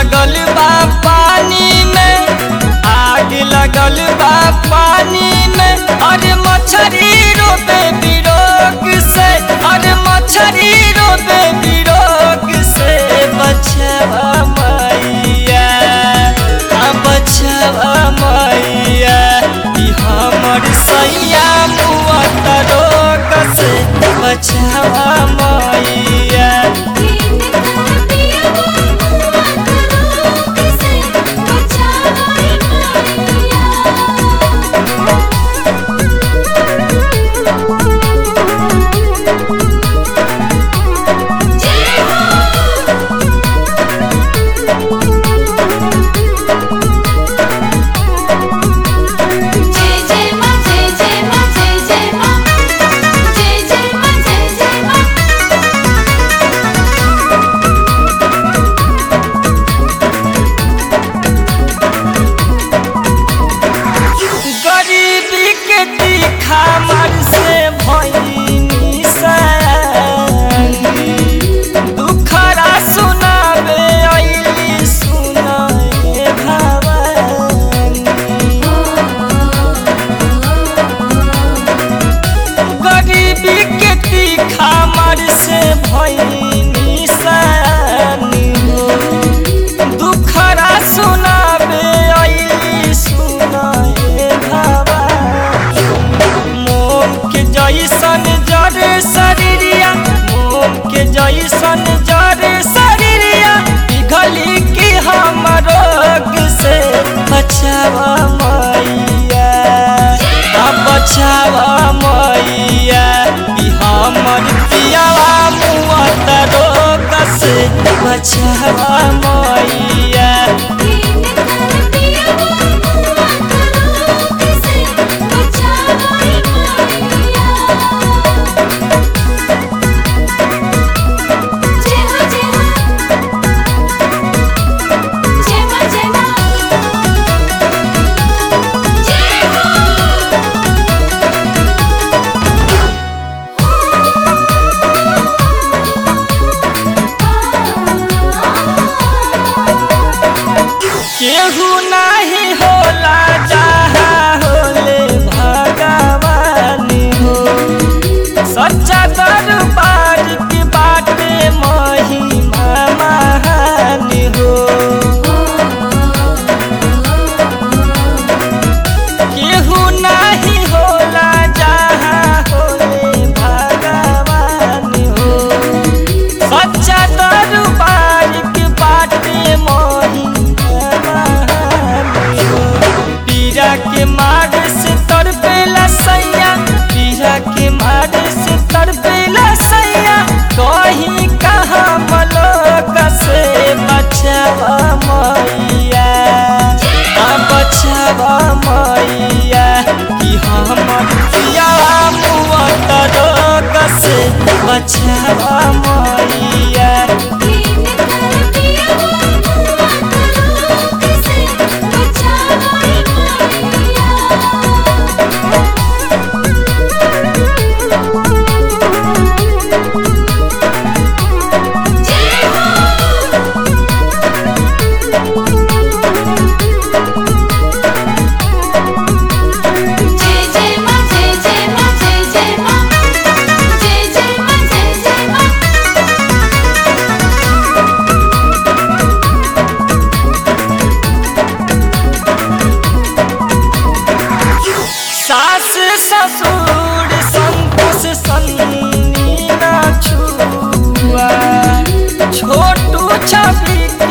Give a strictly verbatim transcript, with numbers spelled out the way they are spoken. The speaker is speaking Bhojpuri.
लगल बा पानी में, आग लगल बा पानी में। अरे मछरी रोबे बिरोग से, अरे मछरी रोबे बिरोग से। बचावा मैया, बचावा मैया, ई हमर सैया मुअत रोग से। बचावा मैया, गरीबी के तीखा मार से भइनी सयानी। दुखरा सुनावे अइली सुनाए भवानी। गरीबी के तीखा मार से भइनी सयानी हो। दुखरा सुनावे अइली सुनाए मोम के जैसन जरे शरीरिया, मोम के जैसन जरे शरीरिया। पिघली की हम रोग से। बचावा मैया, बचावा मैया, ई हमर पियावा मुअत रोग से। बचावा मैया, केहू नहीं होला जहाँ होले भगवान हो। सच्चा दरबार की बाटे महिमा महान हो। केहू नहीं होला जहाँ होले भगवान हो। सच्चा दरबार की बाटे महिमा पीरा के मार से तड़पेला सैया, पीरा के मार से तड़पेला सैया। कहीं कहाँ मलोक से। बचावा मैया, बचावा मैया, कि हमर पियावा मुअत रोग से। बचावा मैया, सास ससुर संकुश सन्नी न छुआ। छोटू छवि